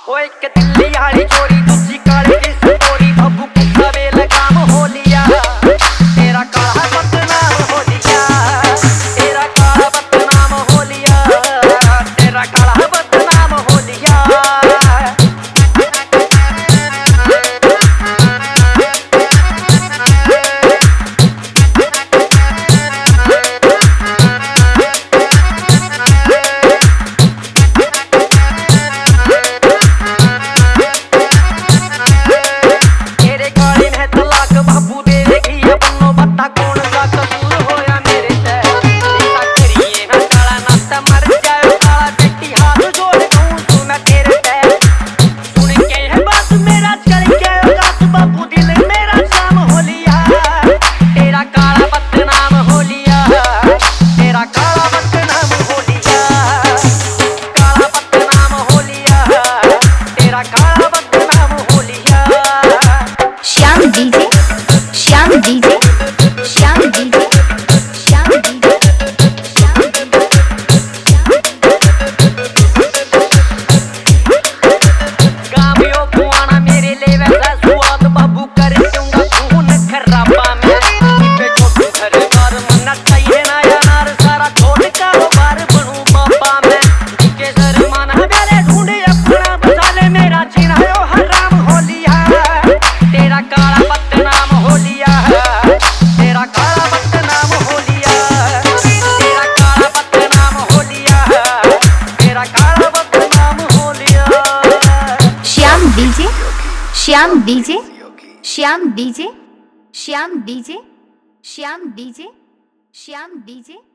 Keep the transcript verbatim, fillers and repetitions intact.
वो एक दिल्ली वाली छोरी दूसरी काली की स्टोरी बब्बू कुत्ता वे लगाम हो लिया तेरा काला बदनाम हो लिया तेरा काला बदनाम हो लिया तेरा काला बदनाम हो लिया। Shyam DJ Shyam DJ Shyam DJ Shyam DJ गामियों पुआना मेरे ले वैसा स्वाद बाबू कर दूंगा खून खराबा में पे छोटू घर बार मन्ना चाहिए ना यार सारा छोड़ कारोबार बनूं बाबा में के सर माना मेरे ढूंढे अपना बचा ले मेरा जीना यो हराम हो लिया तेरा काला बदनाम हो लिया तेरा काला बदनाम हो लिया तेरा काला बदनाम हो लिया तेरा काला बदनाम हो लिया। Shyam DJ Shyam DJ Shyam DJ Shyam DJ Shyam DJ Shyam DJ